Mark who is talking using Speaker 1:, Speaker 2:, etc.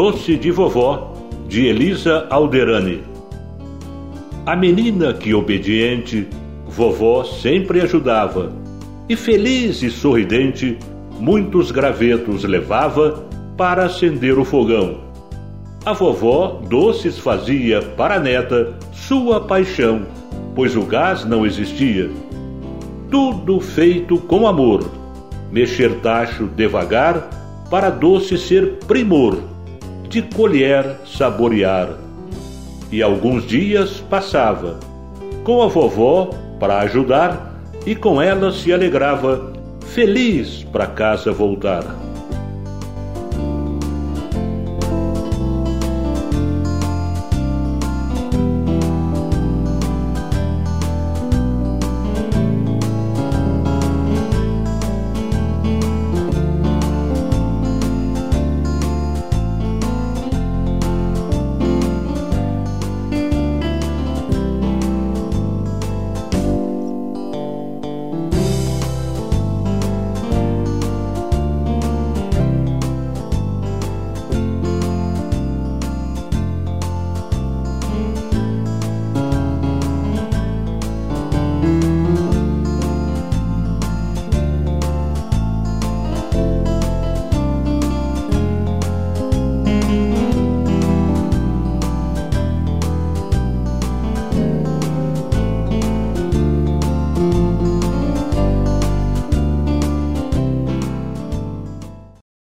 Speaker 1: Doce de Vovó, de Elisa Alderani. A menina que obediente, vovó sempre ajudava, e feliz e sorridente, muitos gravetos levava para acender o fogão. A vovó doces fazia para a neta sua paixão, pois o gás não existia. Tudo feito com amor, mexer tacho devagar, para doce ser primor, de colher saborear. E alguns dias passava, com a vovó para ajudar, e com ela se alegrava, feliz pra casa voltar.